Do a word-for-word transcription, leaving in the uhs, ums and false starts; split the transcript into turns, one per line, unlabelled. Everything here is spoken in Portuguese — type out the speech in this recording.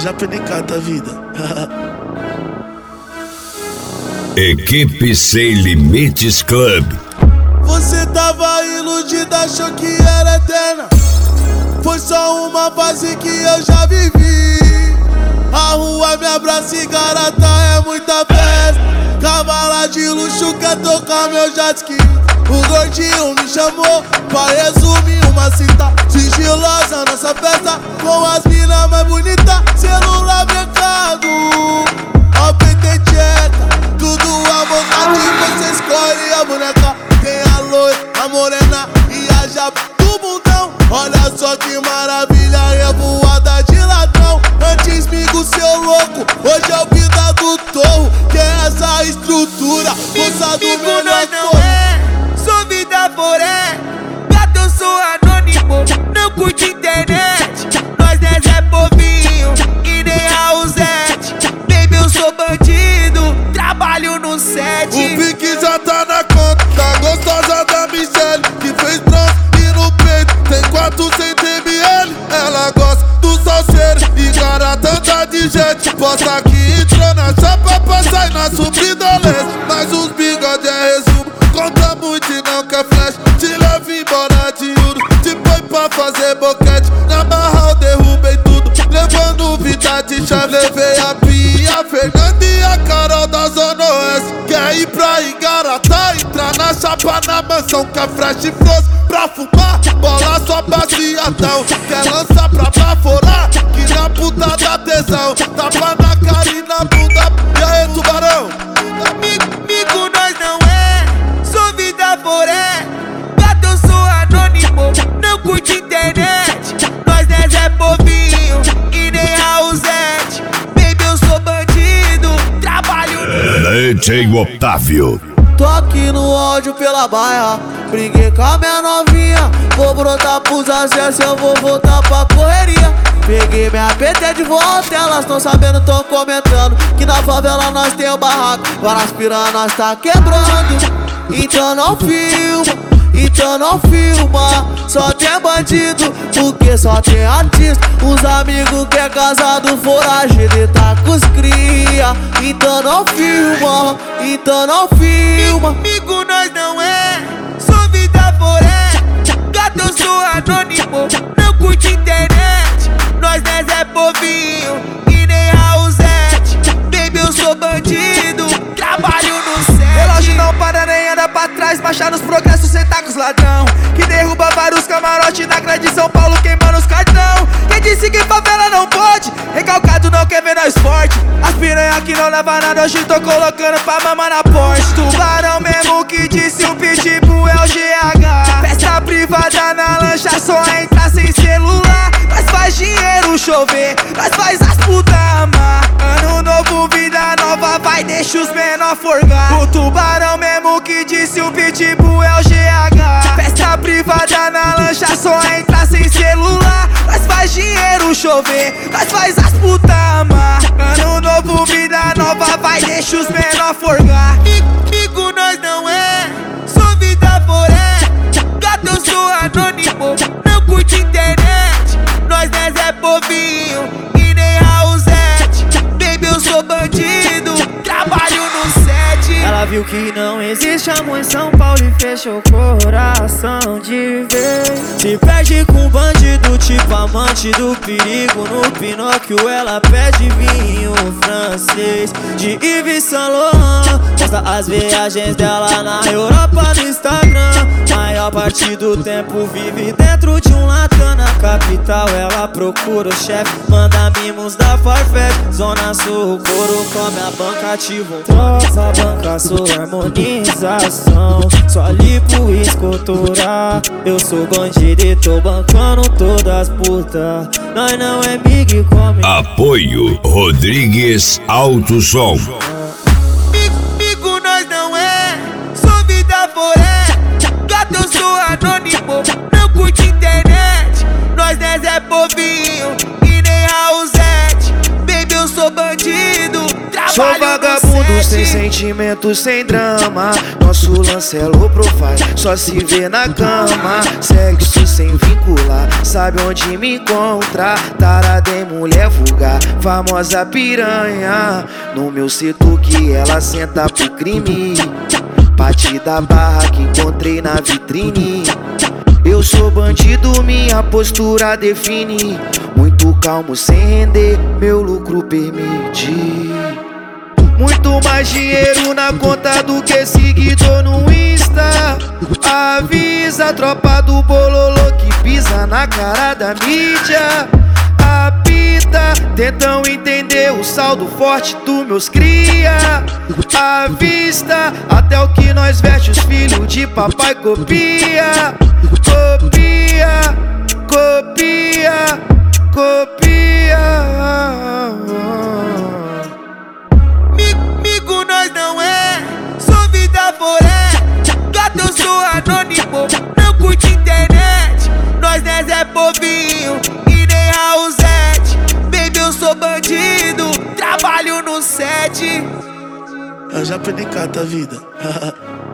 já penicata a vida.
Equipe Sem Limites Club.
Você tava iludida, achou que era eterna. Foi só uma fase que eu já vivi. A rua me abraça e garota é muita festa. Cavala de luxo quer tocar meu jet ski. O gordinho me chamou pra resumir uma cinta sigilosa nessa festa, com as minas mais bonitas. Celular mercado, ó P T tcheca, tudo à vontade, você escolhe a boneca. Tem a loira, a morena e a japa do bundão. Olha só que maravilha, revoada de ladrão. Antes migo seu louco, hoje é o vida do torro. Que é essa estrutura, moça do meu
nós não é, sou vida poré. Gato, eu sou anônimo, não curte internet. Nós dez é povinho e nem Raulzete. Baby, eu sou bandido, trabalho no set.
O pique já tá na conta, tá gostosa da Michelle, que fez bronze e no peito tem quatrocentos mililitros. Ela gosta do salseiro e garota anda de jet. Posta que entrou na chapa pra sair na subidolência. Mas os bigode é resumo, conta muito e não quer flash. Te levo embora de ouro, te põe pra fazer boquete. Na barra eu derrubei tudo, levando vida de chave. Levei a Pia, a Fernanda e a Carol da Zona Oeste. Quer ir pra Igarata, entrar na chapa na mansão. Quer fresh e froze pra fumar, bola só baseadão. Quer lançar pra baforar, que na puta da tesão. Tapa na cara e na bunda, e aí tubarão?
Mico nós não é, sou vida poré. Gato, eu sou anônimo, não curte internet. Nós dez é povinho e nem Raulzete. Baby, eu sou bandido, trabalho no...
D J Otávio.
Tô aqui no áudio pela baia, briguei com a minha novinha. Vou brotar pros acessos, eu vou voltar pra correria. Peguei minha P T de volta, elas tão sabendo, tão comentando que na favela nós tem o barraco, várias piranhas nós tá quebrando. Então não filma, então não filma, só tem bandido, porque só tem artista. Os amigos que é casado, foragido e tá com os cria. Então não filma, então não filma.
Amigo nós não é, sou vida poré. Gato, eu sou anônimo, não curte internet. Nós dez é povinho e nem Raulzete. Baby, eu sou bandido, trabalho no set. Relógio não para nem anda pra trás, marcha nos progressos, cê tá com os ladrão. Que derruba vários camarotes na grande São Paulo, queimando os cartão. Quem disse que favela não pode? Recalcado não quer ver nós forte. As piranha que não leva nada, hoje tô colocando pra mamar na Porsche. Tubarão mesmo que disse o pitbull é o G H. Festa privada na lancha, só entra sem celular. Nós faz dinheiro chover, nós faz as putas amar. Ano novo, vida nova, vai deixa os menor forgar. O tubarão mesmo que disse o pitbull é o G H. Festa privada na lancha, só entra sem celular. Nós faz dinheiro chover, nós faz as putas amar. Ano novo, vida nova, vai deixa os menor forgar. Mico nós não é, sou vida poré. Gato, eu sou anônimo, não curte internet. Nós dez é povinho e nem Raulzete. Baby, eu sou bandido, trabalho no set.
Ela viu que não existe amor em São Paulo e fechou o coração de vez. Se perde com bandido, tipo amante do perigo. No Pinóquio ela pede vinho francês de Yves Saint Laurent. Posta as viagens dela na Europa no Instagram. Maior parte do tempo vive dentro de um latão. Na capital ela procura o chefe, manda mimos da Farfetch. Zona Sul, o couro come a banca, ativo troca a banca, sua harmonização. Só lipo e escultura, eu sou bandido e tô bancando todas as putas. Nós não é big come.
Apoio Rodrigues Alto Som.
Mico nós não é, sou vida poré. Gato, eu sou anônimo, não curte internet. Nós dez é povinho e nem Raulzete. Baby, eu sou bandido, trabalho
sou vagabundo Sem sentimento, sem drama. Nosso lance é low profile, só se vê na cama. Sexo sem vincular, sabe onde me encontra. Tarada em mulher vulgar, famosa piranha. No meu setor que ela senta pro crime. Pati da barra que encontrei na vitrine. Eu sou bandido, minha postura define. Muito calmo sem render, meu lucro permite. Muito mais dinheiro na conta do que seguidor no Insta. Avisa a tropa do bololô que pisa na cara da mídia. Apita, tentam entender o saldo forte dos meus cria. À vista, até o que nós veste os filhos de papai copia. Copia, copia, copia.
Migo nós não é, sou vida foré. Gato eu sou anônimo, não curte internet. Nós não é povinho e nem Raulzete. Baby eu sou bandido, trabalho no set.
Eu já aprendi cata a vida.